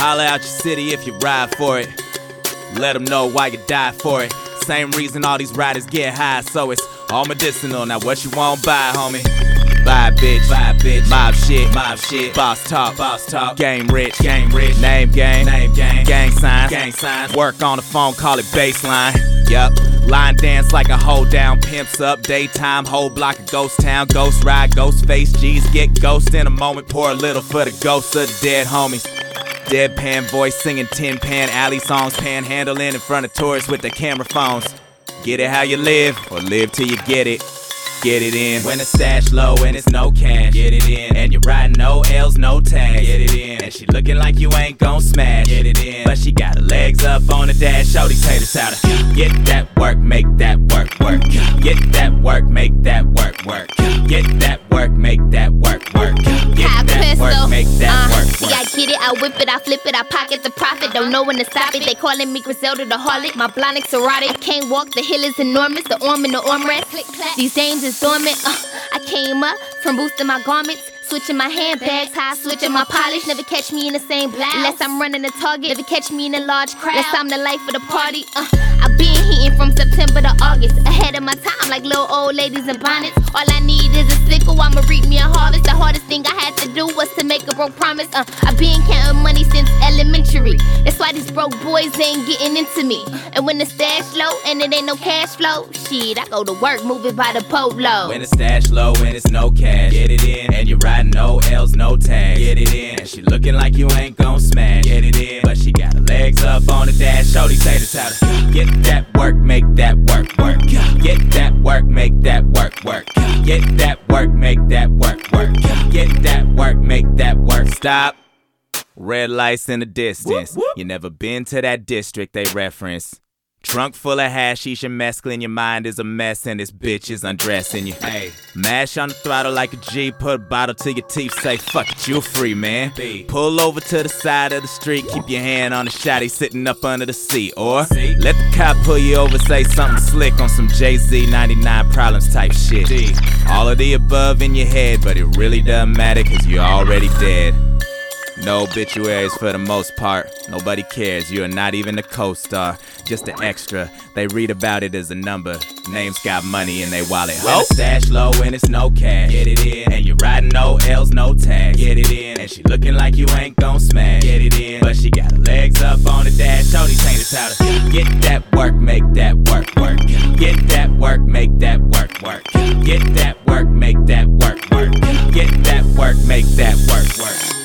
Holla out your city if you ride for it. Let them know why you die for it. Same reason all these riders get high, so it's all medicinal. Now what you want, buy, homie. Buy bitch, mob shit, boss talk, game rich, name gang, gang signs, work on the phone, call it baseline. Yup, line dance like a hold down, pimps up, daytime, whole block of ghost town, ghost ride, ghost face, G's get ghost in a moment, pour a little for the ghosts of the dead homies. Deadpan voice singing Tin Pan Alley songs, panhandling in front of tourists with their camera phones. Get it how you live, or live till you get it. Get it in. When the stash low and it's no cash, get it in. And you're riding no L's, no tags, get it in. And she looking like you ain't gon' smash, get it in. But she got her legs up on the dash, show these haters how to get that work, make that work. Get that work, make that work. Get that work, make that work. Get that work, make that work. See, I get it, I whip it, I flip it, I pocket the profit. Don't know when to stop it. They calling me Griselda the harlot. My blonics erotic. I can't walk, the hill is enormous. The arm and the armrest. These dames is dormant. I came up from boosting my garments, switching my handbags, high switching my polish. Never catch me in the same blouse unless I'm running a target. Never catch me in a large crowd unless I'm the life of the party. I've been heating from September to August, ahead of my time like little old ladies in bonnets. All I need is a sickle, I'ma reap me a harvest. The hardest thing I had to do was to make a broke promise. I've been counting money since elementary. That's why these broke boys ain't getting into me. And when the stash low and it ain't no cash flow, shit, I go to work moving by the polo. When the stash low and it's no cash, get it in. And you're riding no L's, no tags, get it in. And she looking like you ain't gon' smash, get it in. But she got her legs up on the dash, show these haters how to get that work, make that work. Get that work, make that work. Get that work, make that work. Get that work, make that work. Stop. Red lights in the distance. You never been to that district they reference. Trunk full of hashish and mescaline, your mind is a mess and this bitch is undressing you. Hey, mash on the throttle like a G, put a bottle to your teeth, say fuck it, you free, man. Pull over to the side of the street, keep your hand on the shotty sitting up under the seat. Or let the cop pull you over, say something slick on some Jay-Z 99 Problems type shit. All of the above in your head, but it really doesn't matter cause you're already dead. No obituaries for the most part. Nobody cares, you're not even a co-star. Just an extra, they read about it as a number. Names got money in they wallet. When the stash low and it's no cash, get it in. And you're riding no L's, no tags, get it in. And she looking like you ain't gon' smash, get it in. But she got her legs up on the dash, show these haters how to get that work, make that work. Get that work, make that work. Get that work, make that work. Get that work, make that work.